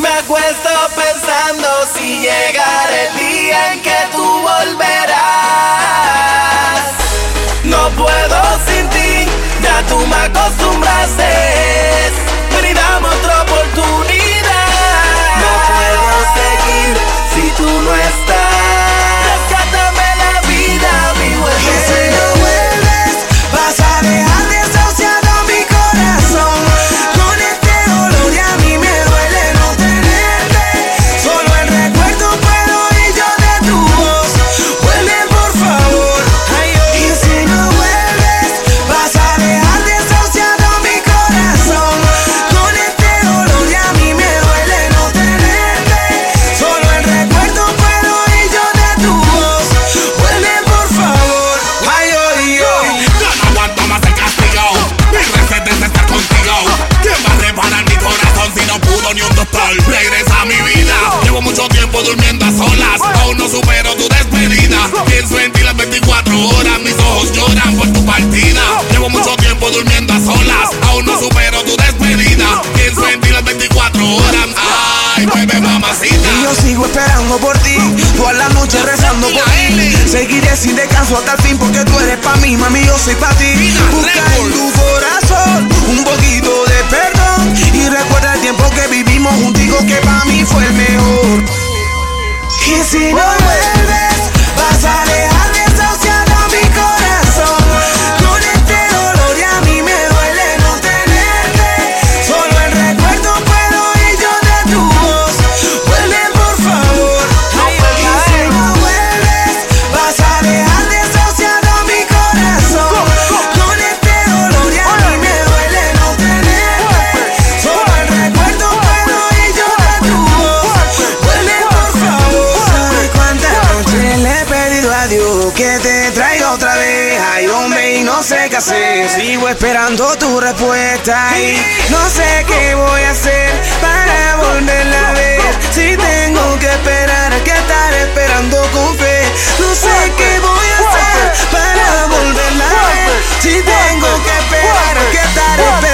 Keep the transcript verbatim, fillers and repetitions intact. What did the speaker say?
Me acuesto pensando si llegará el día en que tú volverás. No puedo sin ti, ya tú me acostumbraste. Ven y dame otra oportunidad. No puedo seguir si tú no estás. Rescátame la vida, mi vuelve. Y si no vuelves, vas a dejar desahuciado mi corazón. Con este dolor y a mí me duele no tenerte. Solo el recuerdo puedo oír yo de tu voz. Vuelve por favor. Y si no vuelves, vas a dejar desahuciado mi corazón. Con este dolor y a mí me duele no tenerte. Solo el recuerdo puedo oír yo de tu voz. Vuelve por favor. Ay, ay, ay. Yo no aguanto más el castigo. Mi receta es estar contigo. ¿Quién va a reparar mi corazón si no pudo ni un doctor? Regresa a mi vida. Llevo mucho tiempo durmiendo a solas. Aún no supero tu despedida. Pienso en ti las veinticuatro horas. Mis ojos lloran por tu partida. Llevo mucho tiempo durmiendo a solas. Aún no supero tu despedida. Pienso en ti las veinticuatro horas. Ay, bebé mamacita. Y yo sigo esperando por ti, toda la noche rezando por ti. Seguiré sin descanso hasta el fin porque tú eres pa' mí, mami, yo soy pa' ti. Busca en tu corazón un poquito de perdón y recuerda el tiempo que vivimos juntitos que pa' mí fue el mejor. Y si no vuelves, vas a dejar desahuciado mi corazón. Con este dolor y a mí me duele no tenerte. Solo el recuerdo puedo oír yo de tu voz. Vuelve por favor. Y si no vuelves, vas a dejar desahuciado mi corazón. Con este dolor y a mí me duele no tenerte. Solo el recuerdo puedo oír yo de tu voz. Vuelve por favor. ¿Sabes cuántas noches le he pedido a Dios que te traiga otra vez? Ay, hombre, y no sé qué hacer. Sigo esperando tu respuesta y no sé qué voy a hacer para volverla a ver. Si tengo que esperar, que estar esperando con fe. No sé qué voy a hacer para volverla a ver. Si tengo que esperar, que estar esperando.